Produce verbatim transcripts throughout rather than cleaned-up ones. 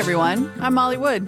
everyone. I'm Molly Wood.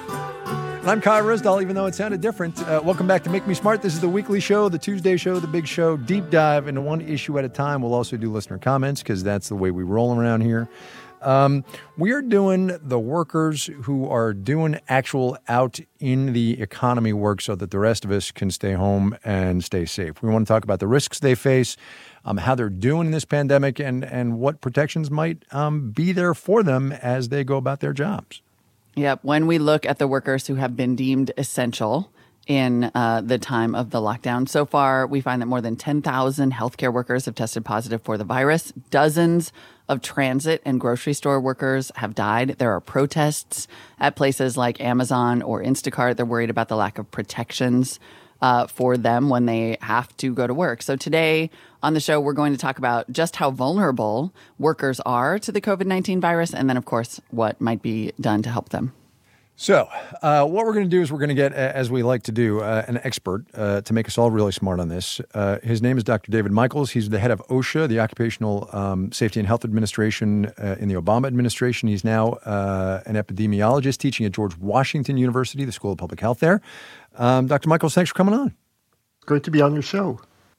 And I'm Kyle Risdall, even though it sounded different. Uh, welcome back to Make Me Smart. This is the weekly show, the Tuesday show, the big show, deep dive into one issue at a time. We'll also do listener comments because that's the way we roll around here. Um, we are doing the workers who are doing actual out in the economy work so that the rest of us can stay home and stay safe. We want to talk about the risks they face, um, how they're doing in this pandemic, and, and what protections might um, be there for them as they go about their jobs. Yep. When we look at the workers who have been deemed essential in uh, the time of the lockdown, so far we find that more than ten thousand healthcare workers have tested positive for the virus. Dozens of transit and grocery store workers have died. There are protests at places like Amazon or Instacart. They're worried about the lack of protections uh, for them when they have to go to work. So today on the show, we're going to talk about just how vulnerable workers are to the covid nineteen virus, and then, of course, what might be done to help them. So uh, what we're going to do is we're going to get, as we like to do, uh, an expert uh, to make us all really smart on this. Uh, his name is Doctor David Michaels. He's the head of OSHA, the Occupational um, Safety and Health Administration uh, in the Obama administration. He's now uh, an epidemiologist teaching at George Washington University, the School of Public Health there. Um, Doctor Michaels, thanks for coming on. Great to be on your show.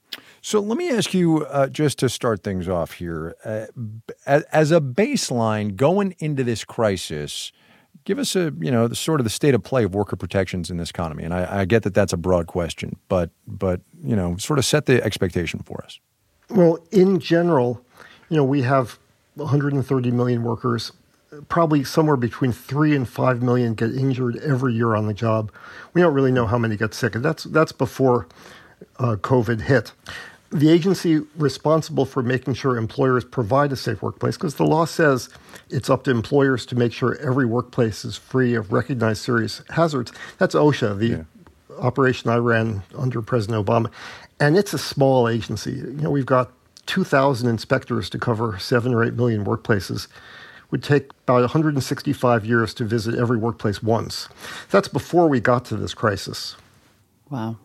So let me ask you, uh, just to start things off here, uh, as a baseline going into this crisis, give us a, you know, the sort of the state of play of worker protections in this economy. And I, I get that that's a broad question, but, but, you know, sort of set the expectation for us. Well, in general, you know, we have one hundred thirty million workers. Probably somewhere between three and five million get injured every year on the job. We don't really know how many get sick, and that's that's before uh, COVID hit. The agency responsible for making sure employers provide a safe workplace, because the law says it's up to employers to make sure every workplace is free of recognized serious hazards. That's OSHA, the yeah. operation I ran under President Obama. And it's a small agency. You know, we've got two thousand inspectors to cover seven or eight million workplaces. It would take about one hundred sixty-five years to visit every workplace once. That's before we got to this crisis. Wow.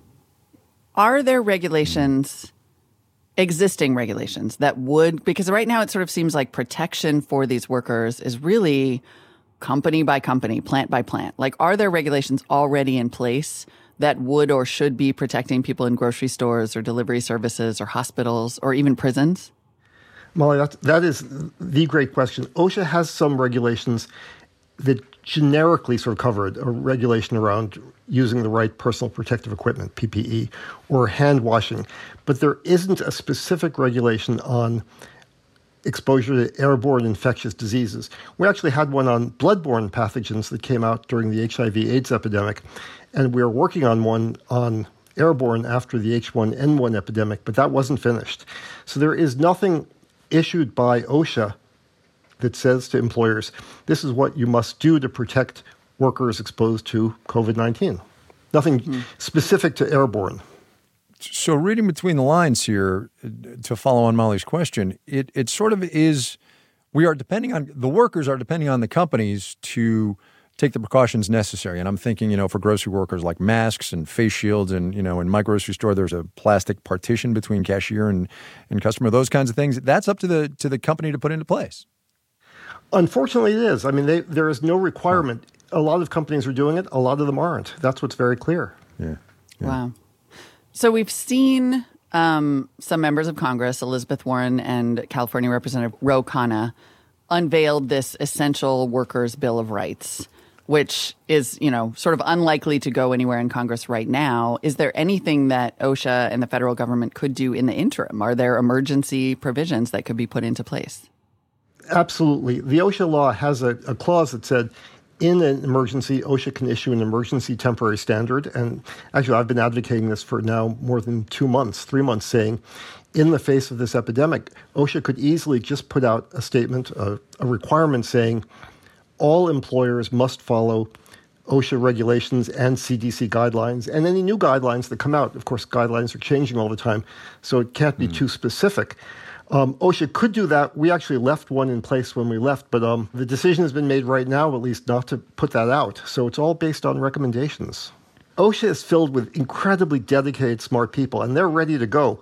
Are there regulations... existing regulations that would, because right now it sort of seems like protection for these workers is really company by company, plant by plant. Like, are there regulations already in place that would or should be protecting people in grocery stores or delivery services or hospitals or even prisons? Molly, that, that is the great question. OSHA has some regulations that generically sort of covered a regulation around using the right personal protective equipment, P P E, or hand washing. But there isn't a specific regulation on exposure to airborne infectious diseases. We actually had one on bloodborne pathogens that came out during the H I V AIDS epidemic, and we are working on one on airborne after the H one N one epidemic, but that wasn't finished. So there is nothing issued by OSHA that says to employers, this is what you must do to protect workers exposed to covid nineteen. Nothing mm. specific to airborne. So reading between the lines here, to follow on Molly's question, it, it sort of is, we are depending on, the workers are depending on the companies to take the precautions necessary. And I'm thinking, you know, for grocery workers, like masks and face shields, and, you know, in my grocery store, there's a plastic partition between cashier and, and customer, those kinds of things. That's up to the to the company to put into place. Unfortunately, it is. I mean, they, there is no requirement. A lot of companies are doing it. A lot of them aren't. That's what's very clear. Yeah. yeah. Wow. So we've seen um, some members of Congress, Elizabeth Warren and California Representative Ro Khanna, unveiled this Essential Workers Bill of Rights, which is, you know, sort of unlikely to go anywhere in Congress right now. Is there anything that OSHA and the federal government could do in the interim? Are there emergency provisions that could be put into place? Absolutely. The OSHA law has a, a clause that said, in an emergency, OSHA can issue an emergency temporary standard. And actually, I've been advocating this for now more than two months, three months, saying, in the face of this epidemic, OSHA could easily just put out a statement, a, a requirement saying all employers must follow OSHA regulations and C D C guidelines, and any new guidelines that come out. Of course, guidelines are changing all the time, so it can't be mm. too specific. Um, OSHA could do that. We actually left one in place when we left, but um, the decision has been made right now, at least, not to put that out. So it's all based on recommendations. OSHA is filled with incredibly dedicated, smart people, and they're ready to go.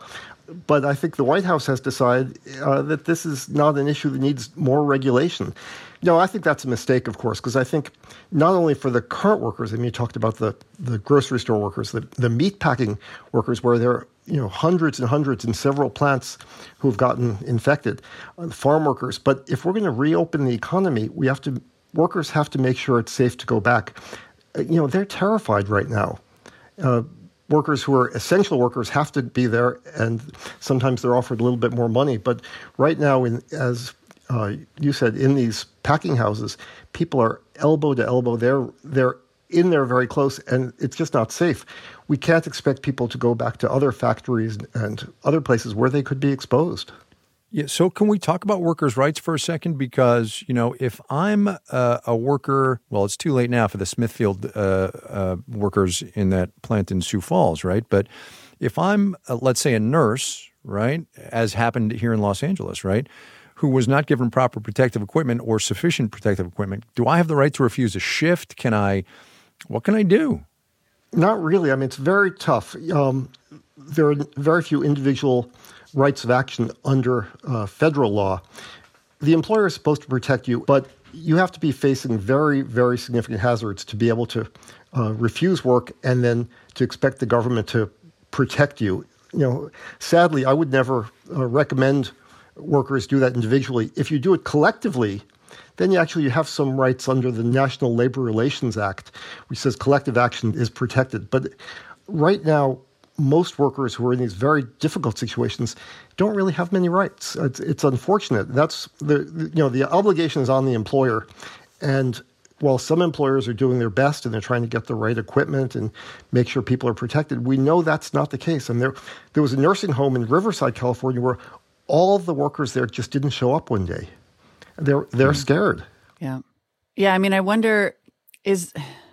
but I think the White House has decided uh, that this is not an issue that needs more regulation. No, I think that's a mistake, of course, because I think not only for the current workers, I mean, you talked about the, the grocery store workers, the, the meat packing workers, where there are you know, hundreds and hundreds in several plants who have gotten infected, uh, farm workers. But if we're going to reopen the economy, we have to, workers have to make sure it's safe to go back. Uh, you know, they're terrified right now. Uh, workers who are essential workers have to be there, and sometimes they're offered a little bit more money. But right now, in, as uh, you said, in these packing houses, people are elbow to elbow. They're, they're in there very close, and it's just not safe. We can't expect people to go back to other factories and other places where they could be exposed. Yeah. So can we talk about workers' rights for a second? Because, you know, if I'm a, a worker, well, it's too late now for the Smithfield uh, uh, workers in that plant in Sioux Falls, right? But if I'm, uh, let's say, a nurse, right, as happened here in Los Angeles, right, who was not given proper protective equipment or sufficient protective equipment, do I have the right to refuse a shift? Can I, what can I do? Not really. I mean, it's very tough. Um, there are very few individual rights of action under uh, federal law. The employer is supposed to protect you, but you have to be facing very, very significant hazards to be able to uh, refuse work and then to expect the government to protect you. You know, sadly, I would never uh, recommend workers do that individually. If you do it collectively, then you actually you have some rights under the National Labor Relations Act, which says collective action is protected. But right now, most workers who are in these very difficult situations don't really have many rights. It's, it's unfortunate. That's the, the you know the obligation is on the employer, and while some employers are doing their best and they're trying to get the right equipment and make sure people are protected, we know that's not the case. And there there was a nursing home in Riverside, California, where all of the workers there just didn't show up one day. They're they're scared. Yeah. Yeah. I mean, I wonder, is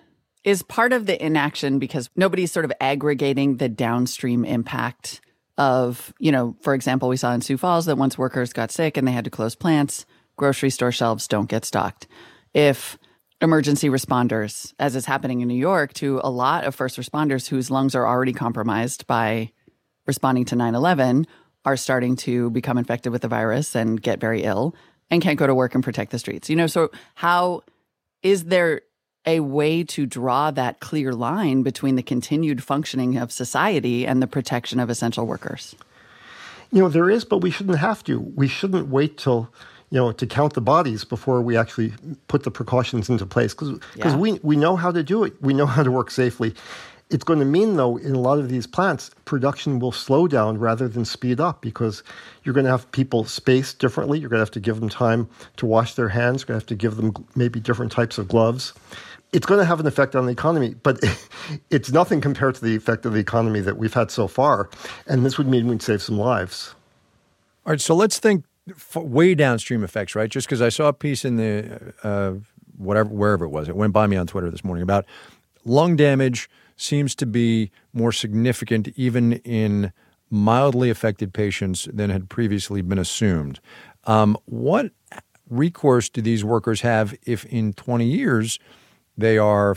is part of the inaction because nobody's sort of aggregating the downstream impact of, you know, for example, we saw in Sioux Falls that once workers got sick and they had to close plants, grocery store shelves don't get stocked. If emergency responders, as is happening in New York, to a lot of first responders whose lungs are already compromised by responding to nine eleven, are starting to become infected with the virus and get very ill and can't go to work and protect the streets. You know, so how is there a way to draw that clear line between the continued functioning of society and the protection of essential workers? You know, there is, but we shouldn't have to. We shouldn't wait till, you know, to count the bodies before we actually put the precautions into place. Because yeah. we, we know how to do it. We know how to work safely. It's going to mean, though, in a lot of these plants, production will slow down rather than speed up because you're going to have people spaced differently. You're going to have to give them time to wash their hands. You're going to have to give them maybe different types of gloves. It's going to have an effect on the economy, but it's nothing compared to the effect of the economy that we've had so far. And this would mean we'd save some lives. All right, so let's think way downstream effects, right? Just because I saw a piece in the, uh, whatever, wherever it was, it went by me on Twitter this morning about lung damage seems to be more significant even in mildly affected patients than had previously been assumed. Um, what recourse do these workers have if in twenty years they are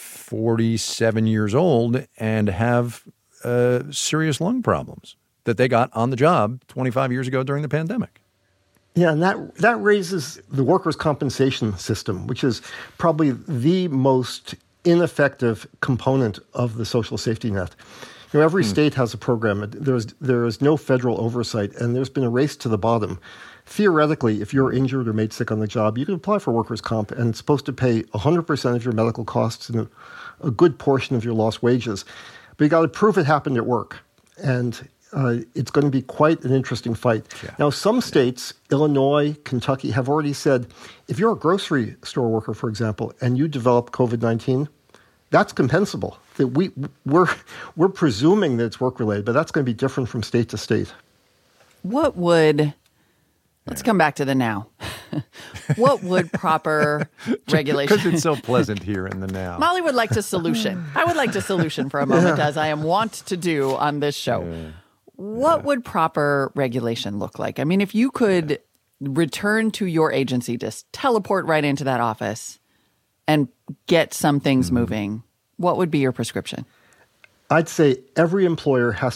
forty-seven years old and have uh, serious lung problems that they got on the job twenty-five years ago during the pandemic? Yeah, and that that raises the workers' compensation system, which is probably the most ineffective component of the social safety net. You know, every hmm. state has a program. There's there is no federal oversight, and there's been a race to the bottom. Theoretically, if you're injured or made sick on the job, you can apply for workers' comp, and it's supposed to pay one hundred percent of your medical costs and a, a good portion of your lost wages. But you got to prove it happened at work, and uh, it's going to be quite an interesting fight. Yeah. Now, some states, Illinois, Kentucky, have already said, if you're a grocery store worker, for example, and you develop COVID nineteen, that's compensable. That we we're we're presuming that it's work related, but that's going to be different from state to state. What would let's come back to the now. What would proper regulation? Because it's so pleasant here in the now. Molly would like to solution. I would like to solution for a moment, yeah. as I am wont to do on this show. Yeah. What yeah. would proper regulation look like? I mean, if you could yeah. return to your agency, just teleport right into that office and get some things mm-hmm. moving, what would be your prescription? I'd say every employer has to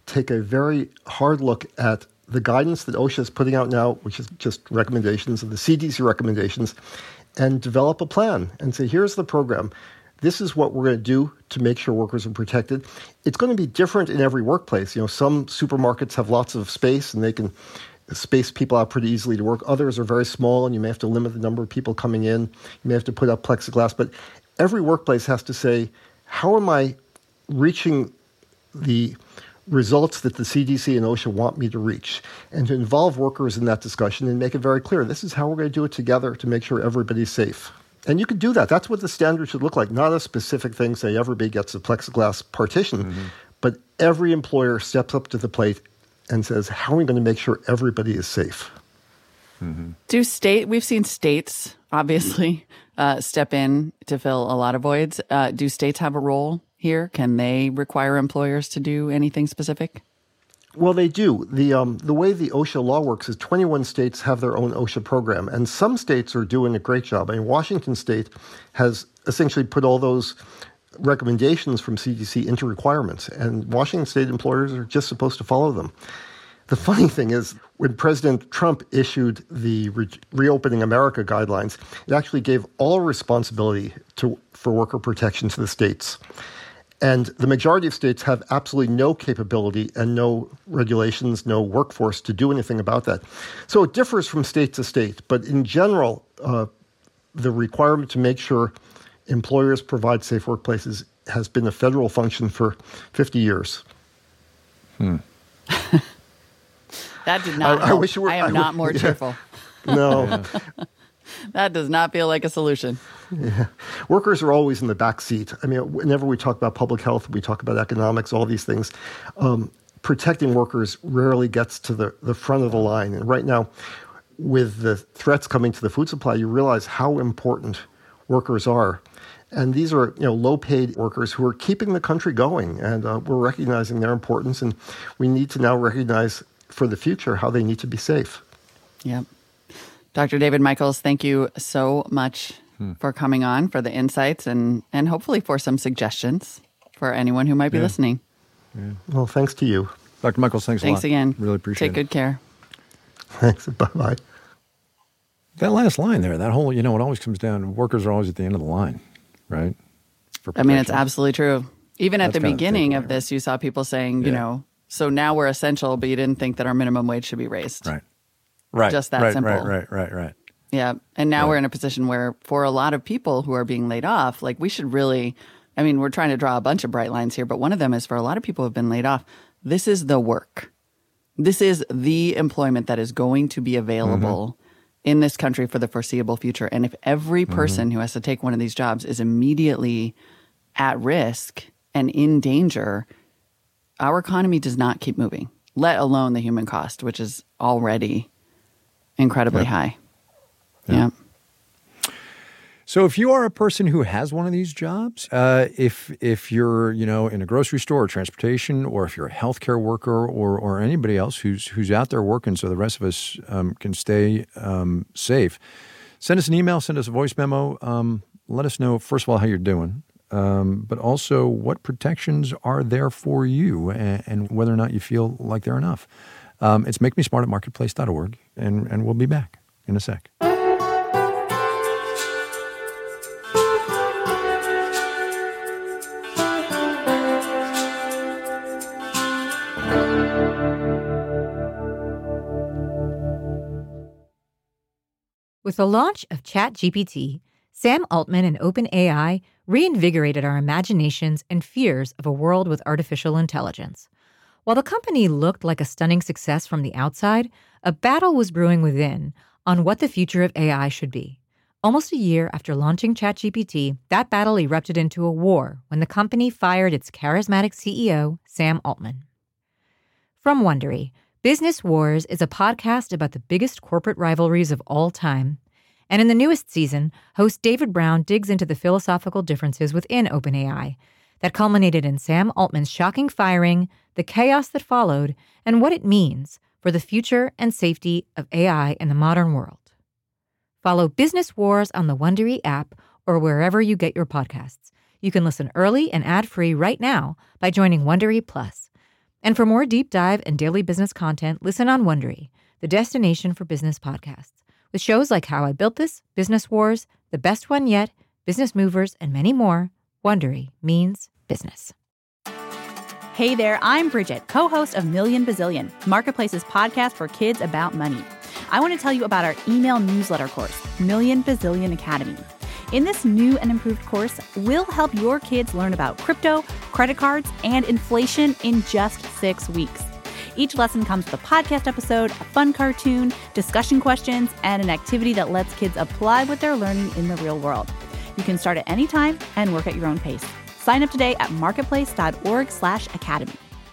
take a very hard look at the guidance that OSHA is putting out now, which is just recommendations of the C D C recommendations, and develop a plan and say, here's the program. This is what we're going to do to make sure workers are protected. It's going to be different in every workplace. You know, some supermarkets have lots of space and they can space people out pretty easily to work. Others are very small and you may have to limit the number of people coming in. You may have to put up plexiglass. But every workplace has to say, how am I reaching the results that the C D C and OSHA want me to reach, and to involve workers in that discussion and make it very clear, this is how we're going to do it together to make sure everybody's safe. And you can do that. That's what the standard should look like, not a specific thing, say everybody gets a plexiglass partition, mm-hmm. but every employer steps up to the plate and says, how are we going to make sure everybody is safe? Mm-hmm. Do state, we've seen states, obviously, uh, step in to fill a lot of voids. Uh, do states have a role here? Can they require employers to do anything specific? Well, they do. The um, the way the OSHA law works is twenty-one states have their own OSHA program, and some states are doing a great job. I mean, Washington State has essentially put all those recommendations from C D C into requirements, and Washington State employers are just supposed to follow them. The funny thing is, when President Trump issued the Re- Reopening America guidelines, it actually gave all responsibility to for worker protection to the states. And the majority of states have absolutely no capability and no regulations, no workforce to do anything about that. So it differs from state to state. But in general, uh, the requirement to make sure employers provide safe workplaces has been a federal function for fifty years. Hmm. That did not I, help. I, wish it were, I am I not wish, more yeah. cheerful. No. Yeah. That does not feel like a solution. Yeah. Workers are always in the back seat. I mean, whenever we talk about public health, we talk about economics, all these things. Um, protecting workers rarely gets to the, the front of the line. And right now, with the threats coming to the food supply, you realize how important workers are. And these are, you know, low-paid workers who are keeping the country going. And uh, we're recognizing their importance. And we need to now recognize for the future how they need to be safe. Yep. Doctor David Michaels, thank you so much hmm. for coming on, for the insights, and, and hopefully for some suggestions for anyone who might be yeah. listening. Yeah. Well, thanks to you. Doctor Michaels, thanks, thanks a lot. Thanks again. Really appreciate Take it. Take good care. Thanks. Bye-bye. That last line there, that whole, you know, it always comes down, workers are always at the end of the line, right? For I mean, it's absolutely true. Even at That's the beginning of right? this, you saw people saying, you Yeah. know, so now we're essential, but you didn't think that our minimum wage should be raised. Right. Right. Just that right, simple. Right, right, right, right. Yeah. And now Yeah. we're in a position where for a lot of people who are being laid off, like we should really, I mean, we're trying to draw a bunch of bright lines here, but one of them is for a lot of people who have been laid off, this is the work. This is the employment that is going to be available mm-hmm. in this country for the foreseeable future. And if every person mm-hmm. who has to take one of these jobs is immediately at risk and in danger, our economy does not keep moving, let alone the human cost, which is already incredibly yeah. high. Yeah. yeah. So if you are a person who has one of these jobs, uh, if if you're, you know, in a grocery store or transportation, or if you're a healthcare worker or or anybody else who's who's out there working so the rest of us um, can stay um, safe, send us an email, send us a voice memo. Um, let us know, first of all, how you're doing, um, but also what protections are there for you and, and whether or not you feel like they're enough. Um, it's make me smart at marketplace dot org, and, and we'll be back in a sec. With the launch of ChatGPT, Sam Altman and OpenAI reinvigorated our imaginations and fears of a world with artificial intelligence. While the company looked like a stunning success from the outside, a battle was brewing within on what the future of A I should be. Almost a year after launching ChatGPT, that battle erupted into a war when the company fired its charismatic C E O, Sam Altman. From Wondery, Business Wars is a podcast about the biggest corporate rivalries of all time. And in the newest season, host David Brown digs into the philosophical differences within OpenAI that culminated in Sam Altman's shocking firing, the chaos that followed, and what it means for the future and safety of A I in the modern world. Follow Business Wars on the Wondery app or wherever you get your podcasts. You can listen early and ad-free right now by joining Wondery Plus. And for more deep dive and daily business content, listen on Wondery, the destination for business podcasts. With shows like How I Built This, Business Wars, The Best One Yet, Business Movers, and many more, Wondery means business. Hey there, I'm Bridget, co-host of Million Bazillion, Marketplace's podcast for kids about money. I want to tell you about our email newsletter course, Million Bazillion Academy. In this new and improved course, we'll help your kids learn about crypto, credit cards, and inflation in just six weeks. Each lesson comes with a podcast episode, a fun cartoon, discussion questions, and an activity that lets kids apply what they're learning in the real world. You can start at any time and work at your own pace. Sign up today at marketplace.org slash academy.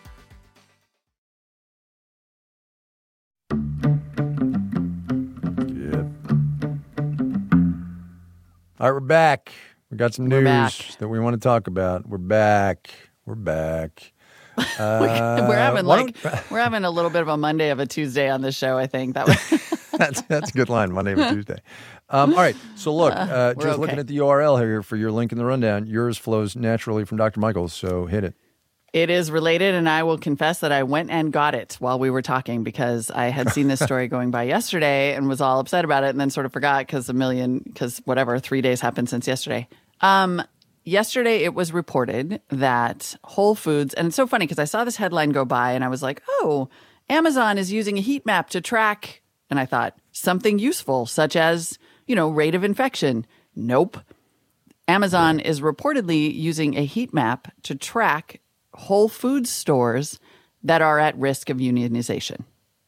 All right, we're back. We got some We're news back. that we want to talk about. We're back. We're back. Uh, we're having why like don't- we're having a little bit of a Monday of a Tuesday on this show. I think that was that's that's a good line. Monday or Tuesday. Um, all right. So look, uh, we're just okay. looking at the U R L here for your link in the rundown. Yours flows naturally from Doctor Michaels. So hit it. It is related, and I will confess that I went and got it while we were talking because I had seen this story going by yesterday and was all upset about it, and then sort of forgot because a million, because whatever, three days happened since yesterday. Um, yesterday, it was reported that Whole Foods, and it's so funny because I saw this headline go by, and I was like, oh, Amazon is using a heat map to track, and I thought, something useful, such as, you know, rate of infection. Nope. Amazon is reportedly using a heat map to track Whole Foods stores that are at risk of unionization.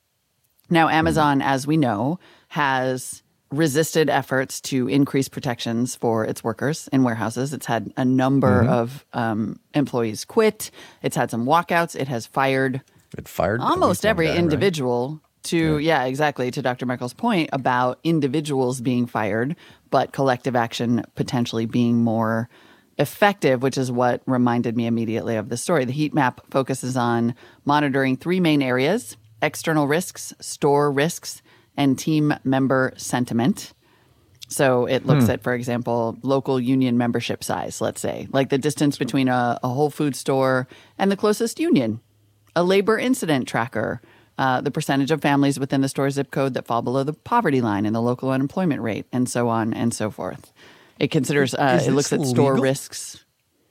Now, Amazon, as we know, has resisted efforts to increase protections for its workers in warehouses. It's had a number Mm-hmm. of um, employees quit. It's had some walkouts. It has fired It fired at almost least one every guy, right? individual to, yeah. exactly, to Doctor Michael's point about individuals being fired, but collective action potentially being more effective, which is what reminded me immediately of the story. The heat map focuses on monitoring three main areas: external risks, store risks, and team member sentiment. So it looks Hmm. at, for example, local union membership size, let's say, like the distance between a, a Whole Food store and the closest union, a labor incident tracker, uh, the percentage of families within the store zip code that fall below the poverty line and the local unemployment rate, and so on and so forth. It considers, uh, Is it looks this at store legal? risks.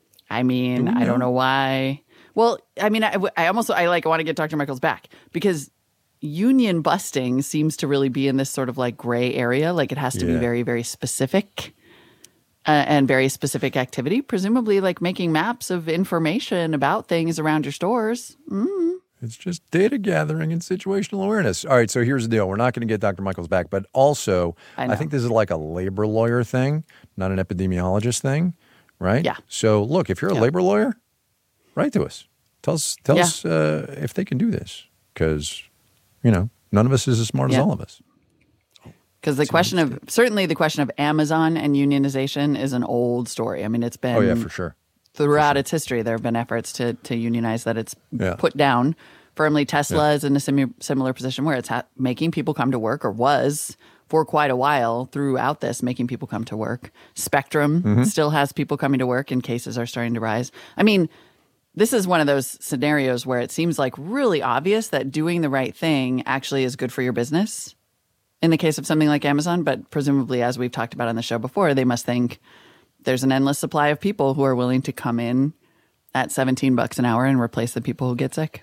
I mean, Do we I don't know? know why. Well, I mean, I, I almost, I like want to get Doctor Michaels back because union busting seems to really be in this sort of like gray area. Like it has to be Yeah. very, very specific uh, and very specific activity, presumably like making maps of information about things around your stores. Mm. It's just data gathering and situational awareness. All right, so here's the deal. We're not going to get Doctor Michaels back, but also I I, know. think this is like a labor lawyer thing, not an epidemiologist thing, right? Yeah. So look, if you're a Yeah. labor lawyer, write to us. Tell us, tell Yeah. us uh, if they can do this because, you know, none of us is as smart Yeah. as all of us. Because the question of, certainly the question of Amazon and unionization is an old story. I mean, it's been Oh, yeah, for sure. throughout its history, there have been efforts to to unionize that it's Yeah. put down firmly. Tesla is in a simu- similar position where it's ha- making people come to work, or was for quite a while throughout this, making people come to work. Spectrum Mm-hmm. still has people coming to work, and cases are starting to rise. I mean, this is one of those scenarios where it seems like really obvious that doing the right thing actually is good for your business in the case of something like Amazon. But presumably, as we've talked about on the show before, they must think there's an endless supply of people who are willing to come in at seventeen bucks an hour and replace the people who get sick.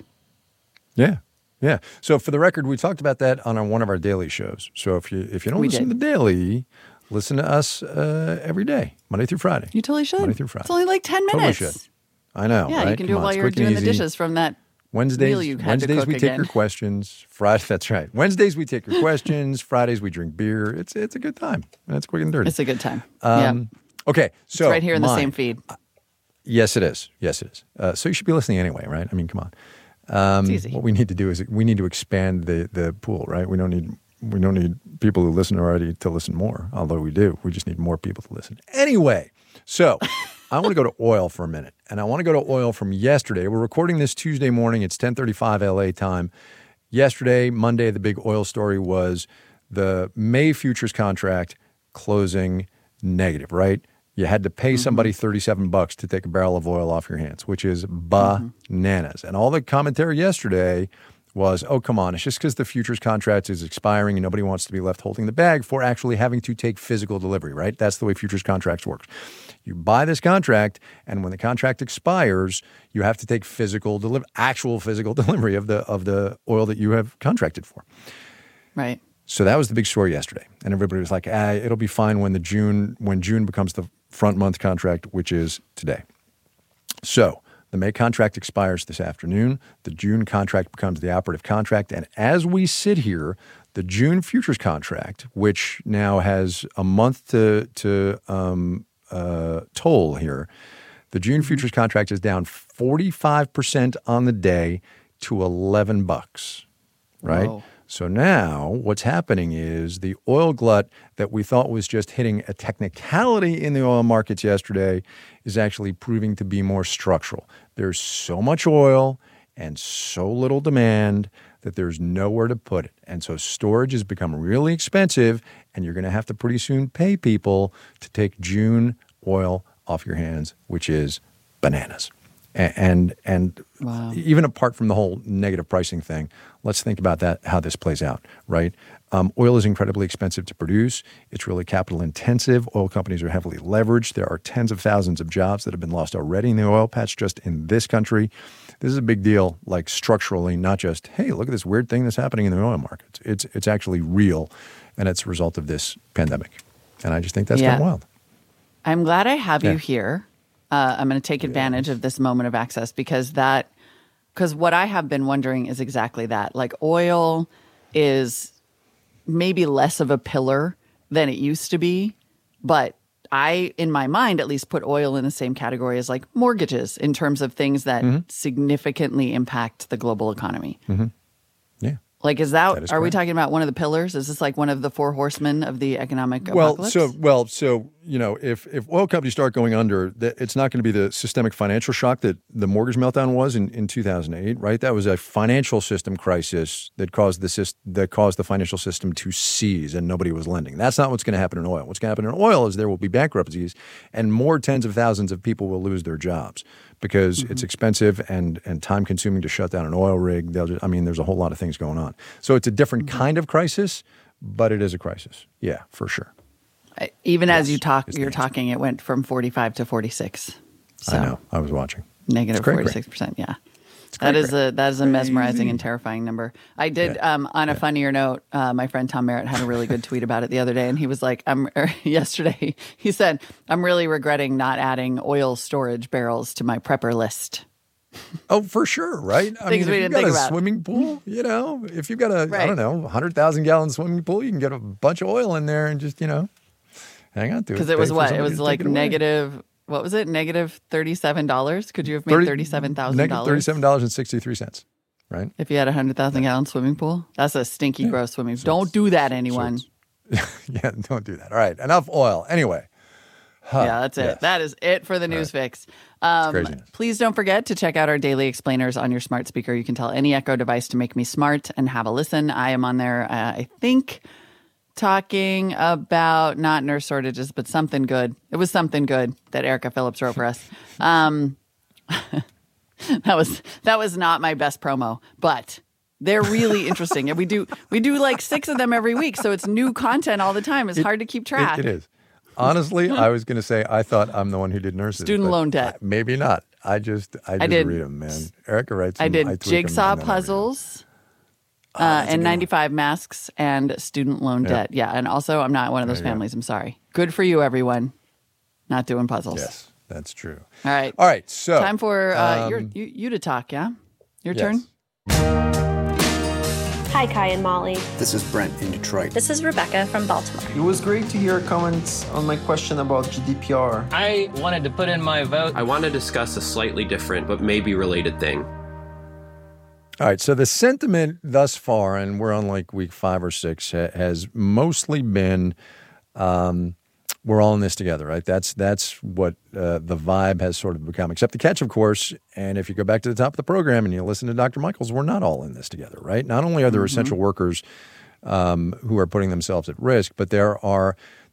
Yeah. Yeah. So for the record, we talked about that on our, one of our daily shows. So if you if you don't We listen did. to the daily, listen to us uh, every day, Monday through Friday. You totally should. Monday through Friday. It's only like ten Totally minutes. should. I know. Yeah, right? you can Come do it on, while it's you're quick and doing the easy. dishes from that Wednesdays, meal you had Wednesdays to we cook take again. your questions. Friday, that's right. Wednesdays we take your questions. Fridays we drink beer. It's it's a good time. And it's quick and dirty. It's a good time. Um, yeah, okay, so it's right here in the mine. same feed. Yes, it is. Yes, it is. Uh, so you should be listening anyway, right? I mean, come on. Um, It's easy. What we need to do is we need to expand the the pool, right? We don't need we don't need people who listen already to listen more, although we do. We just need more people to listen. Anyway, so I want to go to oil for a minute, and I want to go to oil from yesterday. We're recording this Tuesday morning. It's ten thirty-five L A time. Yesterday, Monday, the big oil story was the May futures contract closing negative, right? You had to pay somebody thirty-seven bucks to take a barrel of oil off your hands, which is bananas. Mm-hmm. And all the commentary yesterday was, oh, come on, it's just because the futures contract is expiring and nobody wants to be left holding the bag for actually having to take physical delivery, right? That's the way futures contracts work. You buy this contract, and when the contract expires, you have to take physical delivery, actual physical delivery of the of the oil that you have contracted for. Right. So that was the big story yesterday, and everybody was like, ah, it'll be fine when the June when June becomes the front month contract, which is today. So the May contract expires this afternoon. The June contract becomes the operative contract. And as we sit here, the June futures contract, which now has a month to, to um, uh, toll here, the June futures contract is down forty-five percent on the day to eleven bucks, right? Whoa. So now what's happening is the oil glut that we thought was just hitting a technicality in the oil markets yesterday is actually proving to be more structural. There's so much oil and so little demand that there's nowhere to put it. And so storage has become really expensive, and you're going to have to pretty soon pay people to take June oil off your hands, which is bananas. And and wow. Even apart from the whole negative pricing thing, let's think about that, how this plays out, right? Um, oil is incredibly expensive to produce. It's really capital intensive. Oil companies are heavily leveraged. There are tens of thousands of jobs that have been lost already in the oil patch just in this country. This is a big deal, like structurally, not just, hey, look at this weird thing that's happening in the oil markets. It's, it's actually real, and it's a result of this pandemic. And I just think that's yeah. kind of wild. I'm glad I have yeah. you here. Uh, I'm going to take advantage of this moment of access because that, because what I have been wondering is exactly that. Like oil is maybe less of a pillar than it used to be, but I, in my mind, at least put oil in the same category as like mortgages in terms of things that mm-hmm. significantly impact the global economy. Mm-hmm. Yeah. Like, is that, that is are we correct. talking about one of the pillars? Is this like one of the four horsemen of the economic well, apocalypse? So, well, so, you know, if, if oil companies start going under, it's not going to be the systemic financial shock that the mortgage meltdown was in, in two thousand eight, right? That was a financial system crisis that caused the system, that caused the financial system to seize and nobody was lending. That's not what's going to happen in oil. What's going to happen in oil is there will be bankruptcies and more tens of thousands of people will lose their jobs because mm-hmm. it's expensive and, and time consuming to shut down an oil rig. They'll just, I mean, there's a whole lot of things going on. So it's a different mm-hmm. kind of crisis, but it is a crisis. Yeah, for sure. Even yes, as you talk, you're talking, it went from forty-five to forty-six. So I know. I was watching. Negative forty-six percent. Yeah. That is a that is a mesmerizing and terrifying number. I did yeah. um, on a yeah. funnier note. Uh, my friend Tom Merritt had a really good tweet about it the other day, and he was like, "I'm er, yesterday." He said, "I'm really regretting not adding oil storage barrels to my prepper list." Oh, for sure, right? I Things mean, we if you've didn't got think a about. swimming pool, you know, if you've got a right. I don't know, one hundred thousand gallon swimming pool, you can get a bunch of oil in there and just you know, hang on to it. Because it was what it was like negative. What was it? Negative thirty-seven dollars. Could you have made thirty-seven thousand dollars? Negative thirty-seven dollars and sixty-three cents. Right. If you had a hundred thousand yeah. gallon swimming pool, that's a stinky, yeah. gross swimming pool. So don't do that, anyone. So yeah, don't do that. All right, enough oil. Anyway. Huh, yeah, that's it. Yes. That is it for the news right. fix. Um, please don't forget to check out our daily explainers on your smart speaker. You can tell any Echo device to make me smart and have a listen. I am on there, uh, I think, talking about not nurse shortages, but something good. It was something good that Erica Phillips wrote for us. Um, that was that was not my best promo, but they're really interesting. And we do we do like six of them every week, so it's new content all the time. It's it, hard to keep track. It, it is. Honestly, I was going to say I thought I'm the one who did nurses. Student loan debt. I, maybe not. I just I just I did, read them, man. Erica writes them. I did I jigsaw puzzles oh, uh, and ninety-five one. Masks and student loan yeah. debt. Yeah, and also I'm not one of those families. Go. I'm sorry. Good for you, everyone. Not doing puzzles. Yes, that's true. All right. All right. So time for uh, um, your, you, you to talk. Yeah, your yes. turn. Hi, Kai and Molly. This is Brent in Detroit. This is Rebecca from Baltimore. It was great to hear comments on my question about G D P R. I wanted to put in my vote. I want to discuss a slightly different but maybe related thing. All right, so the sentiment thus far, and we're on like week five or six, ha- has mostly been um, we're all in this together, right? That's that's what uh, the vibe has sort of become, except the catch, of course. And if you go back to the top of the program and you listen to Doctor Michaels, we're not all in this together, right? Not only are there mm-hmm. essential workers um, who are putting themselves at risk, but there are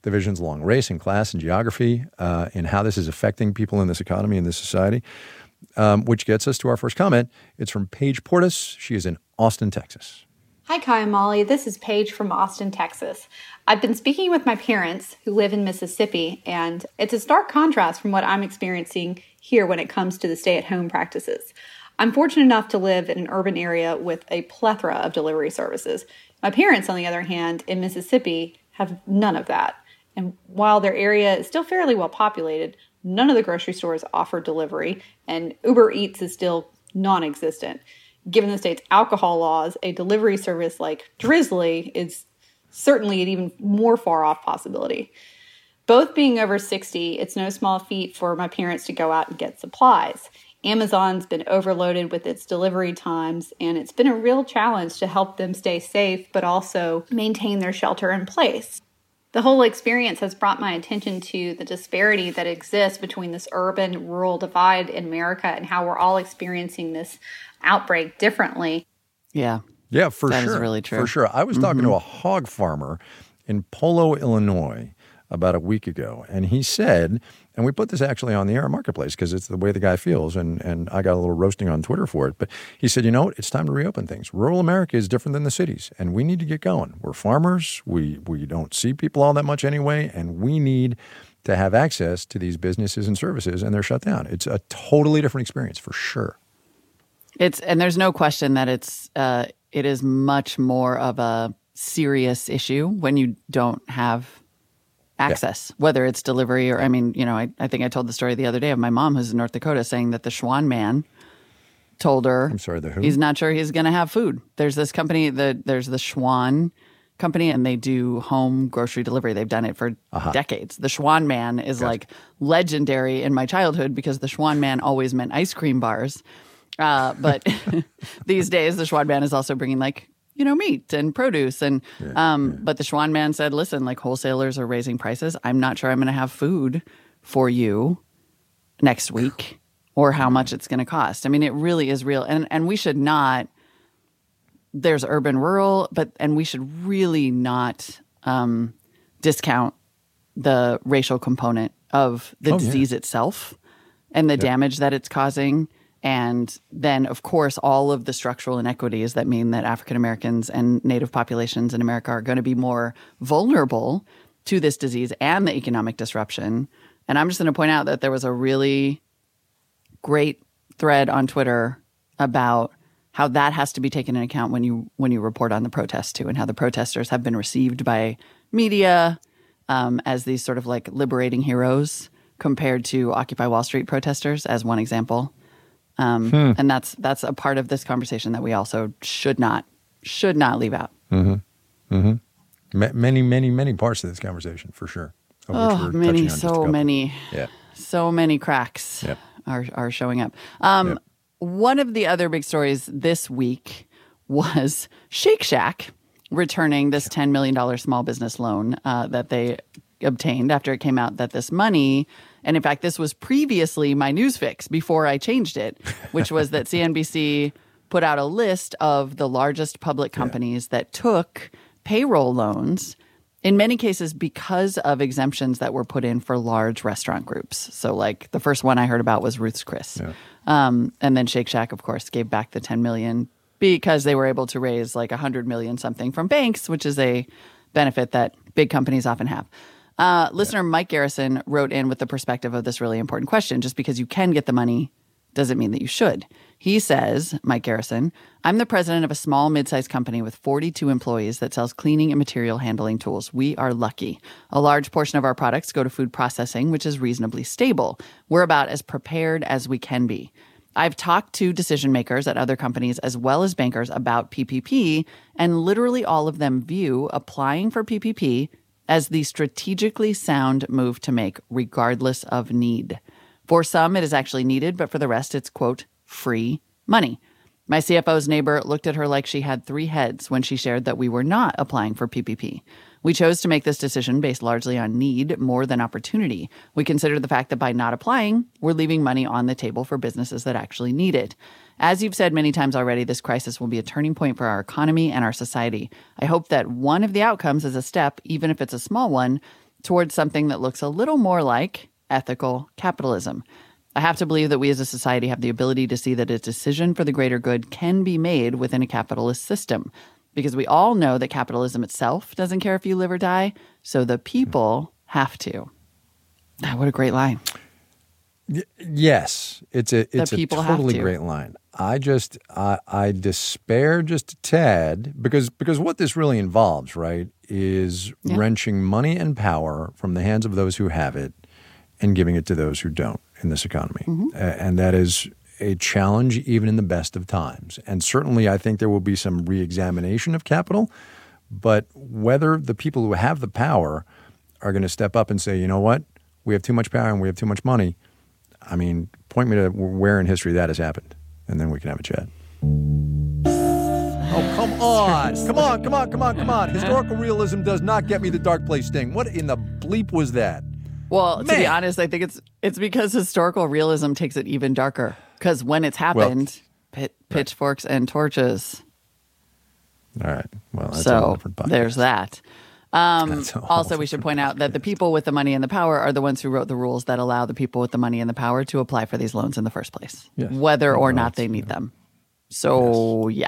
divisions along race and class and geography uh, and how this is affecting people in this economy and this society, um, which gets us to our first comment. It's from Paige Portis. She is in Austin, Texas. Hi, Kai and Molly. This is Paige from Austin, Texas. I've been speaking with my parents who live in Mississippi, and it's a stark contrast from what I'm experiencing here when it comes to the stay-at-home practices. I'm fortunate enough to live in an urban area with a plethora of delivery services. My parents, on the other hand, in Mississippi, have none of that. And while their area is still fairly well populated, none of the grocery stores offer delivery, and Uber Eats is still non-existent. Given the state's alcohol laws, a delivery service like Drizzly is certainly an even more far-off possibility. Both being over sixty, it's no small feat for my parents to go out and get supplies. Amazon's been overloaded with its delivery times, and it's been a real challenge to help them stay safe, but also maintain their shelter in place. The whole experience has brought my attention to the disparity that exists between this urban-rural divide in America and how we're all experiencing this outbreak differently. Yeah. Yeah, for that sure. That is really true. For sure. I was talking mm-hmm. to a hog farmer in Polo, Illinois about a week ago, and he said, and we put this actually on the air marketplace because it's the way the guy feels, and, and I got a little roasting on Twitter for it, but he said, you know what, it's time to reopen things. Rural America is different than the cities, and we need to get going. We're farmers. We, we don't see people all that much anyway, and we need to have access to these businesses and services, and they're shut down. It's a totally different experience for sure. It's and there's no question that it's uh, it is much more of a serious issue when you don't have access, yeah. whether it's delivery or, I mean, you know, I, I think I told the story the other day of my mom who's in North Dakota saying that the Schwan man told her I'm sorry, the who? He's not sure he's going to have food. There's this company, the, there's the Schwan company, and they do home grocery delivery. They've done it for uh-huh. decades. The Schwan man is gotcha. like legendary in my childhood because the Schwan man always meant ice cream bars. Uh, but these days, the Schwan man is also bringing like, you know, meat and produce. And yeah, um, yeah. But the Schwan man said, listen, like wholesalers are raising prices. I'm not sure I'm going to have food for you next week or how much it's going to cost. I mean, it really is real. And and we should not, there's urban, rural, but, and we should really not um, discount the racial component of the oh, disease yeah. itself and the yeah. damage that it's causing. And then, of course, all of the structural inequities that mean that African Americans and Native populations in America are going to be more vulnerable to this disease and the economic disruption. And I'm just going to point out that there was a really great thread on Twitter about how that has to be taken into account when you when you report on the protests too, and how the protesters have been received by media um, as these sort of like liberating heroes compared to Occupy Wall Street protesters, as one example. Um, hmm. And that's that's a part of this conversation that we also should not should not leave out. Mm-hmm. Mm-hmm. M- many, many, many parts of this conversation, for sure. Oh, many, so many, yeah. so many cracks yep. are are showing up. Um, yep. One of the other big stories this week was Shake Shack returning this ten million dollars small business loan uh, that they obtained after it came out that this money. And in fact, this was previously my news fix before I changed it, which was that C N B C put out a list of the largest public companies yeah. that took payroll loans, in many cases because of exemptions that were put in for large restaurant groups. So like the first one I heard about was Ruth's Chris. Yeah. Um, and then Shake Shack, of course, gave back the ten million dollars because they were able to raise like one hundred million dollars something from banks, which is a benefit that big companies often have. Uh, listener Mike Garrison wrote in with the perspective of this really important question. Just because you can get the money doesn't mean that you should. He says, Mike Garrison, I'm the president of a small mid-sized company with forty-two employees that sells cleaning and material handling tools. We are lucky. A large portion of our products go to food processing, which is reasonably stable. We're about as prepared as we can be. I've talked to decision makers at other companies as well as bankers about P P P, and literally all of them view applying for P P P as the strategically sound move to make, regardless of need. For some, it is actually needed, but for the rest, it's, quote, free money. My C F O's neighbor looked at her like she had three heads when she shared that we were not applying for P P P. We chose to make this decision based largely on need more than opportunity. We considered the fact that by not applying, we're leaving money on the table for businesses that actually need it. As you've said many times already, this crisis will be a turning point for our economy and our society. I hope that one of the outcomes is a step, even if it's a small one, towards something that looks a little more like ethical capitalism. I have to believe that we as a society have the ability to see that a decision for the greater good can be made within a capitalist system, because we all know that capitalism itself doesn't care if you live or die, so the people have to. Ah, what a great line. Y- yes, it's a it's a people have totally to. great line. I just I, I despair just a tad because because what this really involves, right, is Yeah. wrenching money and power from the hands of those who have it and giving it to those who don't in this economy. Mm-hmm. Uh, and that is a challenge even in the best of times. And certainly I think there will be some reexamination of capital, but whether the people who have the power are going to step up and say, you know what, we have too much power and we have too much money, I mean, point me to where in history that has happened, and then we can have a chat. Oh, come on. Come on, come on, come on, come on. Historical realism does not get me the dark place sting. What in the bleep was that? Well, to be Man. honest, I think it's it's because historical realism takes it even darker. Because when it's happened, pit, pitchforks and torches. All right. Well, that's a whole So different podcast. there's that. Um, That's a whole also, we should point out that the people with the money and the power are the ones who wrote the rules that allow the people with the money and the power to apply for these loans in the first place, Yes. whether or Well, not they need them. So, yeah.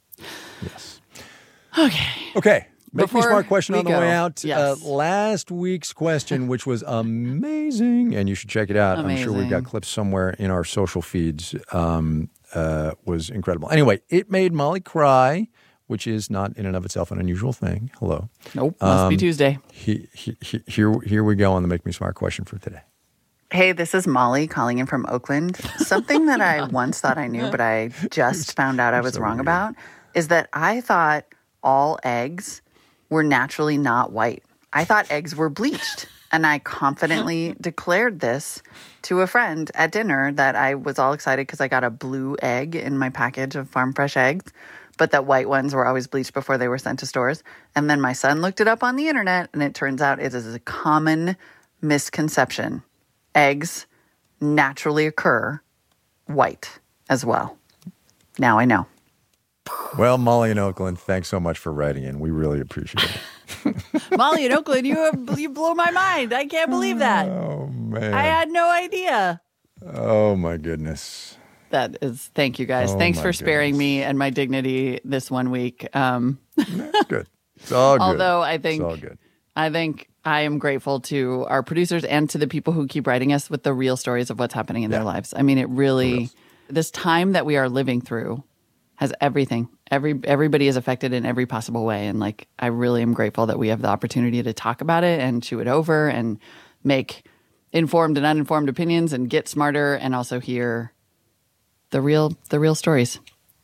Yes. Okay. Okay. Make me Before smart question we on the go, way out. yes. Uh, last week's question, which was amazing, and you should check it out. I'm sure we've got Amazing. clips somewhere in our social feeds. Um, uh, was incredible. Anyway, it made Molly cry, which is not in and of itself an unusual thing. Hello. Nope. Must be Um, Tuesday. He, he, he, here, here we go on the Make Me Smart question for today. Hey, this is Molly calling in from Oakland. Something that I once thought I knew, but I just found out I was wrong about, is that I thought all eggs were naturally not white. I thought eggs were bleached. And I confidently declared this to a friend at dinner, that I was all excited because I got a blue egg in my package of farm fresh eggs, but that white ones were always bleached before they were sent to stores. And then my son looked it up on the internet, and it turns out it is a common misconception. Eggs naturally occur white as well. Now I know. Well, Molly in Oakland, thanks so much for writing in. We really appreciate it. Molly in Oakland, you have, you blow my mind. I can't believe that. Oh, man. I had no idea. Oh, my goodness. That is, thank you guys. Oh, Thanks my for sparing me and my dignity this one week. Um, That's good. It's all good. Although I think, It's all good. I think I am grateful to our producers and to the people who keep writing us with the real stories of what's happening in Yeah. their lives. I mean, it really, this time that we are living through has everything. Every everybody is affected in every possible way, and like I really am grateful that we have the opportunity to talk about it and chew it over and make informed and uninformed opinions and get smarter and also hear the real the real stories.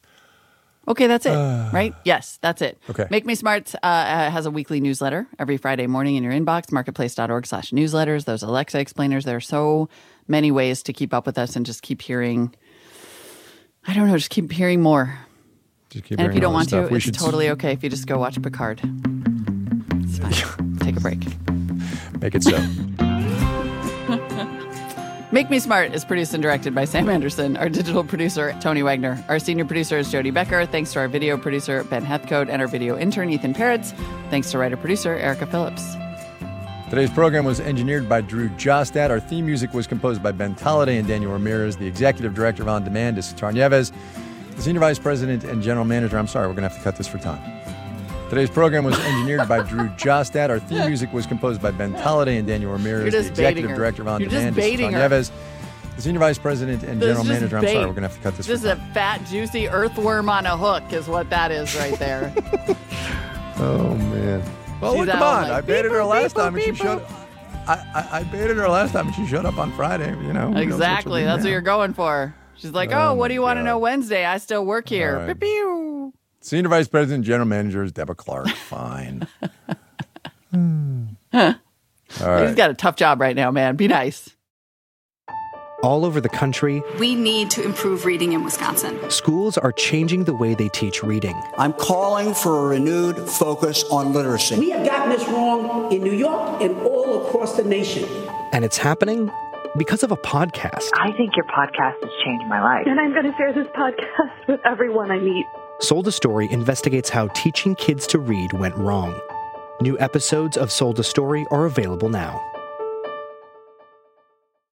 Okay, that's it, right? Yes, that's it. Okay. Make Me Smart uh, has a weekly newsletter every Friday morning in your inbox, marketplace.org slash newsletters. Those Alexa explainers. There are so many ways to keep up with us and just keep hearing, I don't know, just keep hearing more. Just keep And if hearing you don't all want this to, stuff. We it's should totally okay if you just go watch Picard. It's fine. Take a break. make it so. Make Me Smart is produced and directed by Sam Anderson, our digital producer, Tony Wagner. Our senior producer is Jody Becker. Thanks to our video producer, Ben Heathcote, and our video intern, Ethan Peretz. Thanks to writer-producer, Erica Phillips. Today's program was engineered by Drew Jostad. Our theme music was composed by Ben Tolliday and Daniel Ramirez. The executive director of On Demand is Sitar Nieves. The senior vice president and general manager, I'm sorry, we're going to have to cut this for time. Today's program was engineered by Drew Jostad. Our theme music was composed by Ben Tolliday and Daniel Ramirez. You're The just baiting executive her. director of On You're just Demand is baiting Sitar her. Nieves. The senior vice president and This general is just manager, I'm bait. sorry, we're going to have to cut this This for is time. a fat, juicy earthworm on a hook is what that is right there. Oh, man. Well, She's look, come out on. like, I baited beep, her boop, last beep, time and she boop, showed boop. I, I, I baited her last time and she showed up on Friday, you know. Who knows what she'll Exactly. do That's now. what you're going for. She's like, Oh, oh, what my do you want to God. know Wednesday? I still work here. All right. Pew-pew. Senior Vice President and General Manager is Deborah Clark. Fine. All He's right. got a tough job right now, man. Be nice. All over the country, We need to improve reading in Wisconsin. schools are changing the way they teach reading. I'm calling for a renewed focus on literacy. We have gotten this wrong in New York and all across the nation. And it's happening because of a podcast. I think your podcast has changed my life. And I'm going to share this podcast with everyone I meet. Sold a Story investigates how teaching kids to read went wrong. New episodes of Sold a Story are available now.